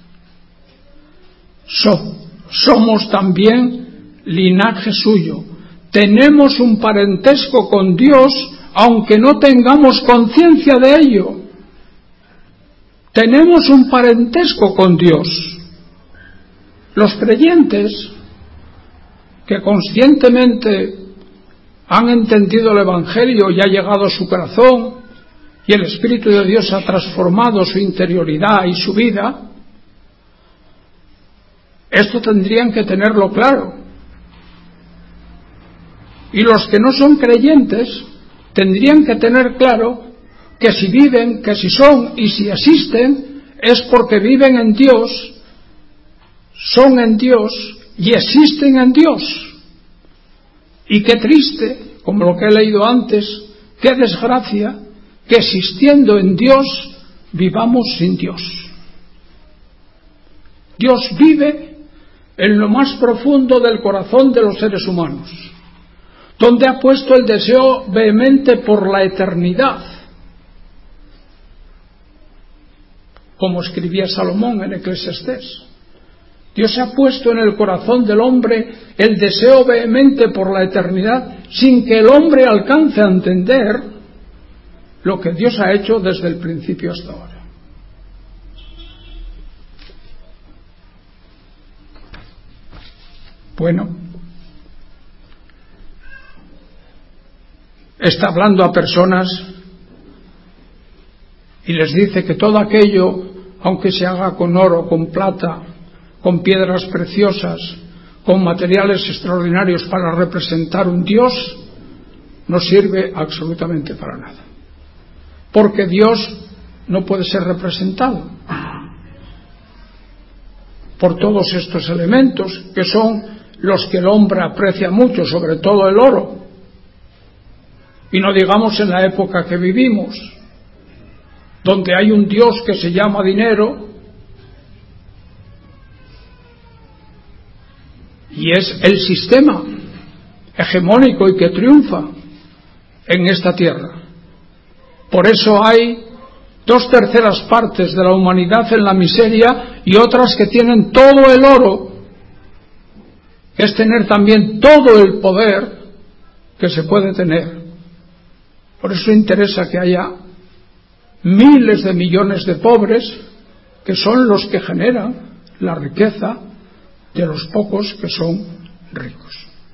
so, somos también linaje suyo. Tenemos un parentesco con Dios, aunque no tengamos conciencia de ello. Tenemos un parentesco con Dios. Los creyentes que conscientemente han entendido el Evangelio y ha llegado a su corazón, y el Espíritu de Dios ha transformado su interioridad y su vida, esto tendrían que tenerlo claro. Y los que no son creyentes tendrían que tener claro que si viven, que si son y si existen, es porque viven en Dios, son en Dios y existen en Dios. Y qué triste, como lo que he leído antes, qué desgracia, que existiendo en Dios vivamos sin Dios. Dios vive en lo más profundo del corazón de los seres humanos, donde ha puesto el deseo vehemente por la eternidad, como escribía Salomón en Eclesiastés. Dios ha puesto en el corazón del hombre el deseo vehemente por la eternidad, sin que el hombre alcance a entender lo que Dios ha hecho desde el principio hasta ahora. Bueno, está hablando a personas y les dice que todo aquello, aunque se haga con oro, con plata, con piedras preciosas, con materiales extraordinarios para representar un Dios, no sirve absolutamente para nada. Porque Dios no puede ser representado por todos estos elementos que son los que el hombre aprecia mucho, sobre todo el oro. Y no digamos en la época que vivimos, donde hay un Dios que se llama dinero y es el sistema hegemónico y que triunfa en esta tierra. Por eso hay dos terceras partes de la humanidad en la miseria y otras que tienen todo el oro, que es tener también todo el poder que se puede tener. Por eso interesa que haya miles de millones de pobres que son los que generan la riqueza de los pocos que son ricos.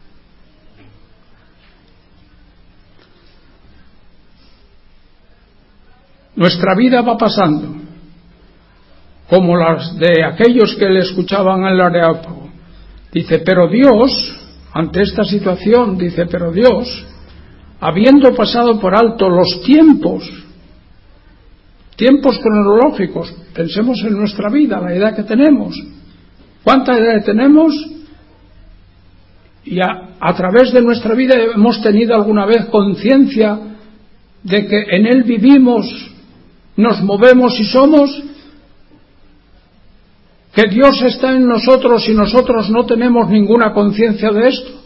Nuestra vida va pasando como las de aquellos que le escuchaban en el Areópago. Dice, pero Dios, ante esta situación, dice, pero Dios, habiendo pasado por alto los tiempos, tiempos cronológicos, pensemos en nuestra vida, la edad que tenemos. ¿Cuánta edad tenemos? Y a, a través de nuestra vida hemos tenido alguna vez conciencia de que en Él vivimos, nos movemos y somos, que Dios está en nosotros y nosotros no tenemos ninguna conciencia de esto.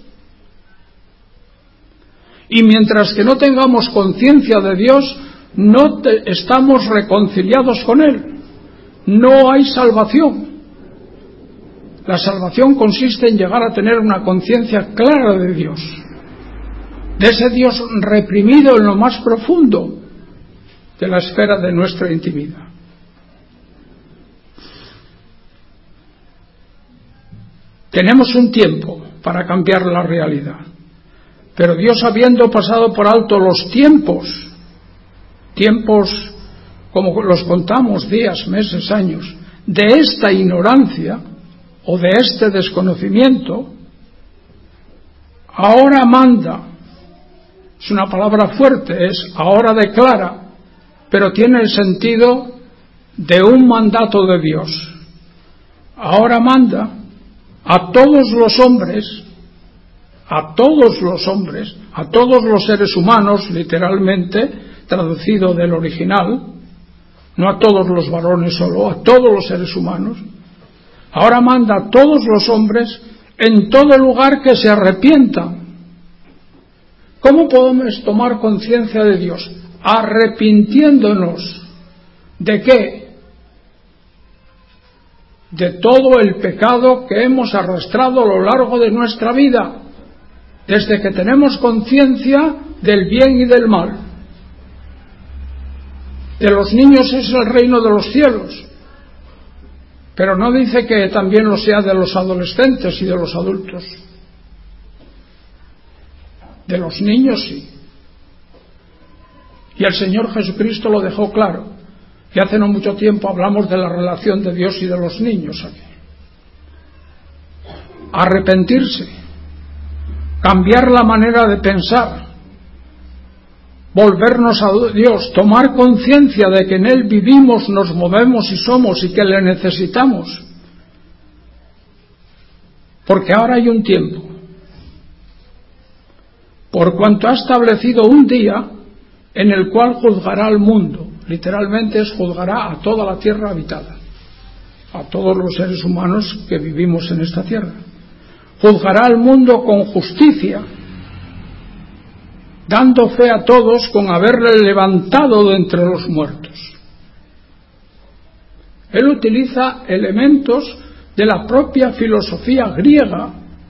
Y mientras que no tengamos conciencia de Dios, no te, estamos reconciliados con Él. No hay salvación. La salvación consiste en llegar a tener una conciencia clara de Dios, de ese Dios reprimido en lo más profundo de la esfera de nuestra intimidad. Tenemos un tiempo para cambiar la realidad, pero Dios, habiendo pasado por alto los tiempos, tiempos como los contamos, días, meses, años, de esta ignorancia o de este desconocimiento, ahora manda, es una palabra fuerte, es ahora declara, pero tiene el sentido de un mandato de Dios. Ahora manda a todos los hombres, a todos los hombres, a todos los seres humanos, literalmente, traducido del original, no a todos los varones solo, a todos los seres humanos. Ahora manda a todos los hombres en todo lugar que se arrepientan. ¿Cómo podemos tomar conciencia de Dios? Arrepintiéndonos. ¿De qué? De todo el pecado que hemos arrastrado a lo largo de nuestra vida, desde que tenemos conciencia del bien y del mal. De los niños es el reino de los cielos, pero no dice que también lo sea de los adolescentes y de los adultos. De los niños sí. Y el Señor Jesucristo lo dejó claro. Y hace no mucho tiempo hablamos de la relación de Dios y de los niños aquí. Arrepentirse, cambiar la manera de pensar, volvernos a Dios, tomar conciencia de que en Él vivimos, nos movemos y somos y que le necesitamos. Porque ahora hay un tiempo. Por cuanto ha establecido un día en el cual juzgará al mundo. Literalmente es juzgará a toda la tierra habitada, a todos los seres humanos que vivimos en esta tierra. Juzgará al mundo con justicia, dando fe a todos con haberle levantado de entre los muertos. Él utiliza elementos de la propia filosofía griega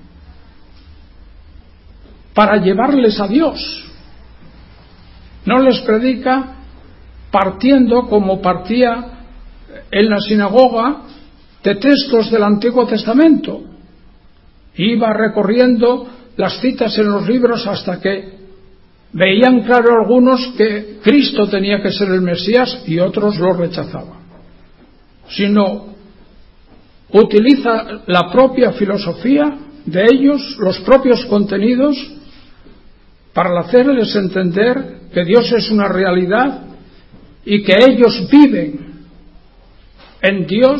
para llevarles a Dios. No les predica partiendo como partía en la sinagoga de textos del Antiguo Testamento. Iba recorriendo las citas en los libros hasta que veían claro algunos que Cristo tenía que ser el Mesías y otros lo rechazaban. Sino utiliza la propia filosofía de ellos, los propios contenidos, para hacerles entender que Dios es una realidad y que ellos viven en Dios,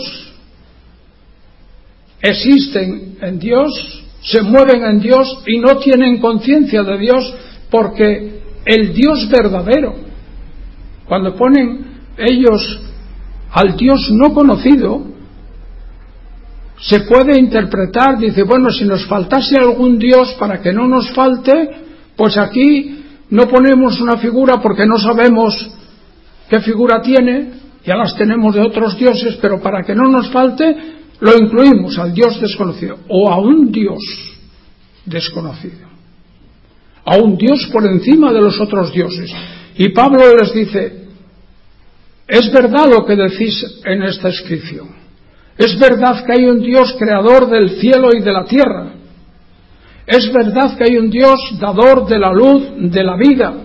existen en Dios, se mueven en Dios y no tienen conciencia de Dios, porque el Dios verdadero, cuando ponen ellos al Dios no conocido, se puede interpretar, dice, bueno, si nos faltase algún Dios para que no nos falte, pues aquí no ponemos una figura porque no sabemos qué figura tiene, ya las tenemos de otros dioses, pero para que no nos falte, lo incluimos al Dios desconocido, o a un Dios desconocido, a un Dios por encima de los otros dioses. Y Pablo les dice, es verdad lo que decís en esta inscripción, es verdad que hay un Dios creador del cielo y de la tierra, es verdad que hay un Dios dador de la luz, de la vida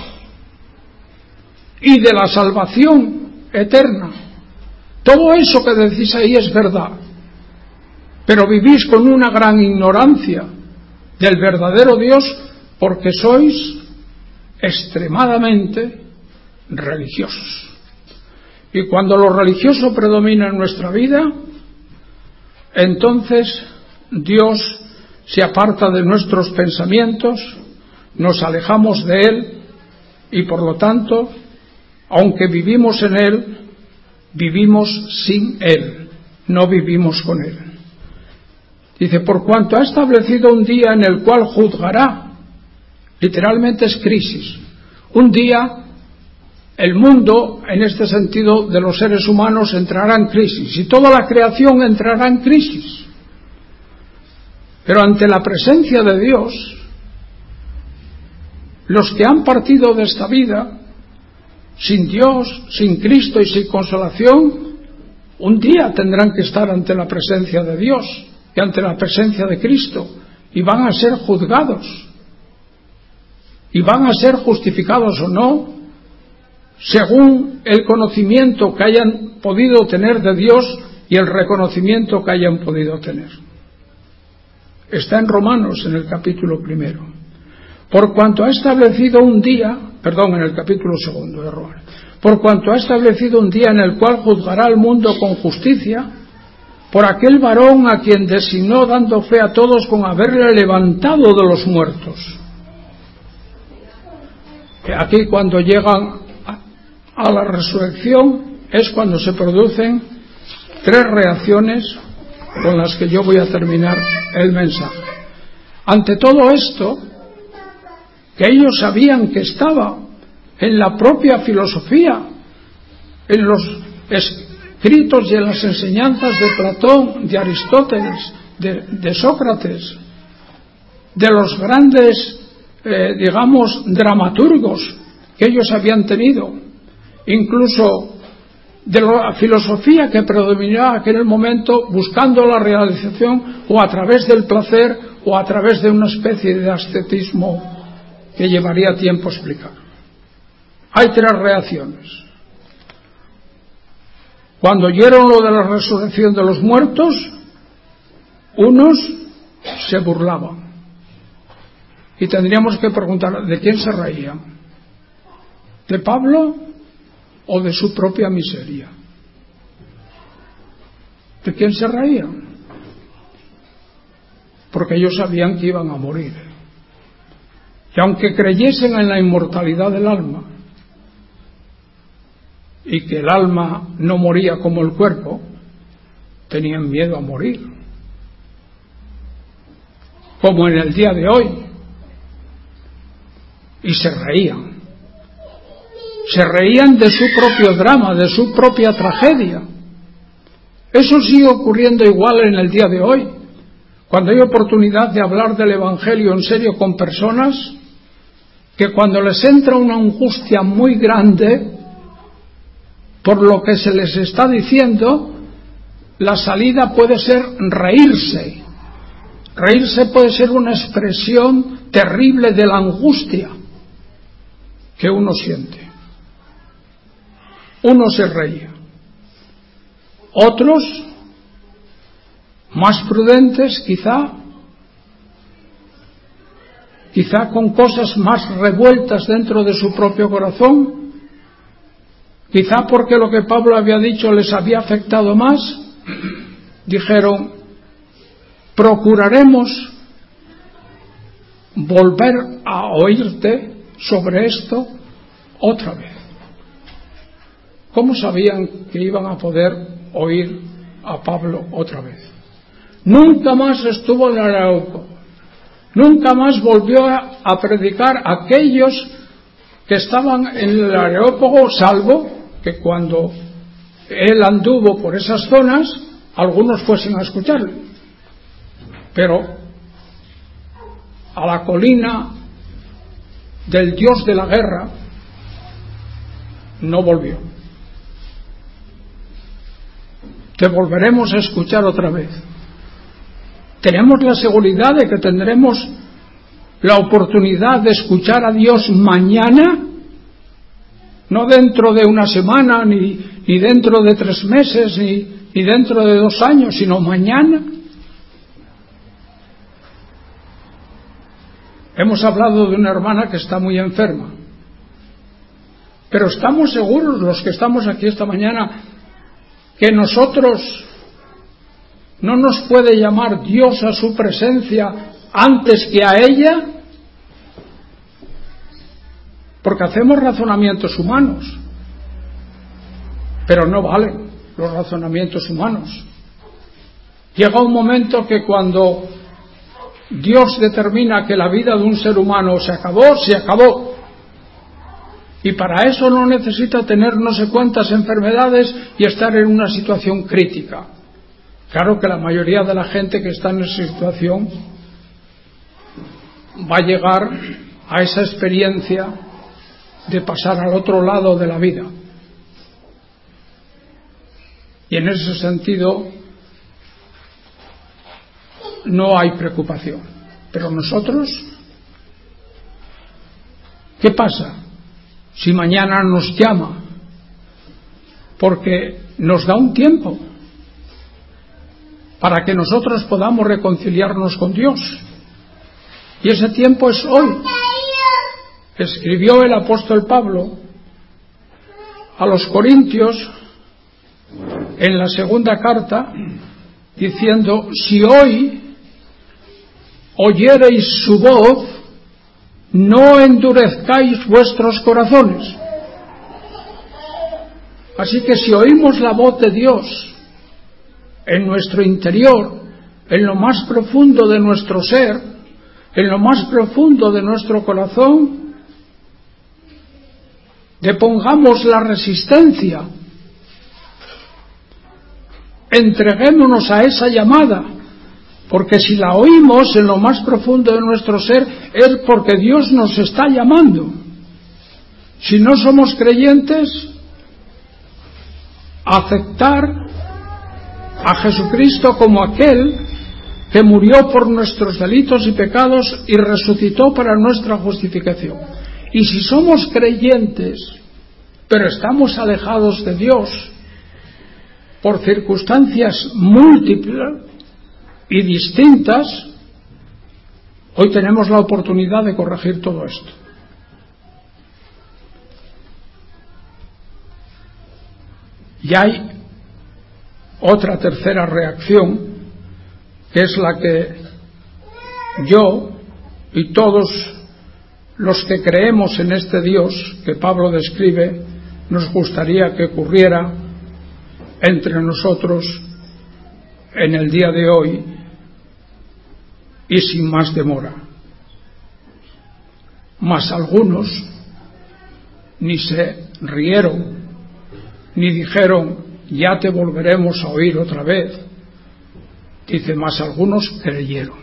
y de la salvación eterna. Todo eso que decís ahí es verdad, pero vivís con una gran ignorancia del verdadero Dios porque sois extremadamente religiosos. Y cuando lo religioso predomina en nuestra vida, entonces Dios se aparta de nuestros pensamientos, nos alejamos de Él y por lo tanto, aunque vivimos en Él, vivimos sin Él, no vivimos con Él. Dice, por cuanto ha establecido un día en el cual juzgará, literalmente es crisis, un día el mundo, en este sentido de los seres humanos, entrará en crisis y toda la creación entrará en crisis. Pero ante la presencia de Dios, los que han partido de esta vida, sin Dios, sin Cristo y sin consolación, un día tendrán que estar ante la presencia de Dios y ante la presencia de Cristo, y van a ser juzgados, y van a ser justificados o no, según el conocimiento que hayan podido tener de Dios y el reconocimiento que hayan podido tener. Está en Romanos, en el capítulo primero. Por cuanto ha establecido un día, perdón, en el capítulo segundo de Romanos, por cuanto ha establecido un día en el cual juzgará al mundo con justicia, por aquel varón a quien designó dando fe a todos con haberle levantado de los muertos. Aquí cuando llegan a la resurrección es cuando se producen tres reacciones con las que yo voy a terminar el mensaje. Ante todo esto, que ellos sabían que estaba en la propia filosofía, en los escritos y en las enseñanzas de Platón, de Aristóteles, de, de Sócrates, de los grandes, eh, digamos, dramaturgos que ellos habían tenido, incluso de la filosofía que predominaba en aquel momento, buscando la realización o a través del placer o a través de una especie de ascetismo que llevaría tiempo explicar. Hay tres reacciones. Cuando oyeron lo de la resurrección de los muertos, unos se burlaban. Y tendríamos que preguntar, ¿de quién se reían? ¿De Pablo o de su propia miseria? ¿De quién se reían? Porque ellos sabían que iban a morir. Y aunque creyesen en la inmortalidad del alma, y que el alma no moría como el cuerpo, tenían miedo a morir. Como en el día de hoy. Y se reían. Se reían de su propio drama, de su propia tragedia. Eso sigue ocurriendo igual en el día de hoy. Cuando hay oportunidad de hablar del Evangelio en serio con personas, que cuando les entra una angustia muy grande por lo que se les está diciendo, la salida puede ser reírse. Reírse puede ser una expresión terrible de la angustia que uno siente. Uno se reía. Otros, más prudentes quizá, quizá con cosas más revueltas dentro de su propio corazón, quizá porque lo que Pablo había dicho les había afectado más, dijeron, procuraremos volver a oírte sobre esto otra vez. ¿Cómo sabían que iban a poder oír a Pablo otra vez? Nunca más estuvo en el Areópago, nunca más volvió a, a predicar a aquellos que estaban en el Areópago, salvo que cuando él anduvo por esas zonas, algunos fuesen a escucharle. Pero a la colina del Dios de la guerra no volvió. Te volveremos a escuchar otra vez. Tenemos la seguridad de que tendremos la oportunidad de escuchar a Dios mañana, no dentro de una semana, ni, ni dentro de tres meses, ni, ni dentro de dos años, sino mañana. Hemos hablado de una hermana que está muy enferma, pero estamos seguros, los que estamos aquí esta mañana, que nosotros no nos puede llamar Dios a su presencia antes que a ella, porque hacemos razonamientos humanos, pero no valen los razonamientos humanos. Llega un momento que cuando Dios determina que la vida de un ser humano se acabó, se acabó. Y para eso no necesita tener no sé cuántas enfermedades y estar en una situación crítica. Claro que la mayoría de la gente que está en esa situación va a llegar a esa experiencia de pasar al otro lado de la vida. Y en ese sentido no hay preocupación. Pero nosotros, ¿qué pasa si mañana nos llama? Porque nos da un tiempo para que nosotros podamos reconciliarnos con Dios. Y ese tiempo es hoy. Escribió el apóstol Pablo a los Corintios en la segunda carta diciendo: si hoy oyereis su voz, no endurezcáis vuestros corazones. Así que si oímos la voz de Dios en nuestro interior, en lo más profundo de nuestro ser, en lo más profundo de nuestro corazón, depongamos la resistencia, entreguémonos a esa llamada, porque si la oímos en lo más profundo de nuestro ser es porque Dios nos está llamando. Si no somos creyentes, aceptar a Jesucristo como aquel que murió por nuestros delitos y pecados y resucitó para nuestra justificación. Y si somos creyentes, pero estamos alejados de Dios por circunstancias múltiples y distintas, hoy tenemos la oportunidad de corregir todo esto. Y hay otra tercera reacción, que es la que yo y todos los que creemos en este Dios que Pablo describe nos gustaría que ocurriera entre nosotros en el día de hoy y sin más demora. Mas algunos ni se rieron ni dijeron: ya te volveremos a oír otra vez. Dice: mas algunos creyeron.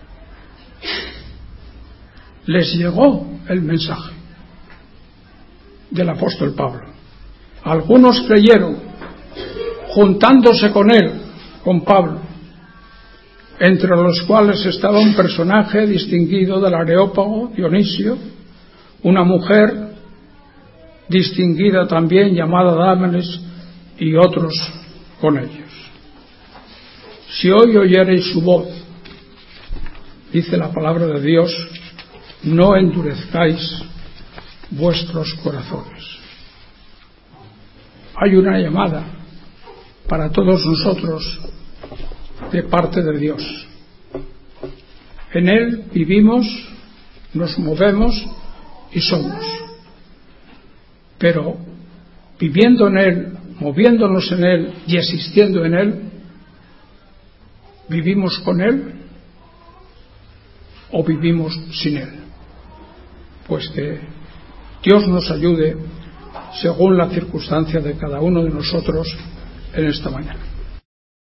Les llegó el mensaje del apóstol Pablo. Algunos creyeron, juntándose con él, con Pablo, entre los cuales estaba un personaje distinguido del Areópago, Dionisio, una mujer distinguida también llamada Dámenes, y otros con ellos. Si hoy oyereis su voz, dice la palabra de Dios, no endurezcáis vuestros corazones. Hay una llamada para todos nosotros de parte de Dios. En Él vivimos, nos movemos y somos. Pero viviendo en Él, moviéndonos en Él y existiendo en Él, ¿vivimos con Él o vivimos sin Él? Pues que Dios nos ayude según la circunstancia de cada uno de nosotros en esta mañana.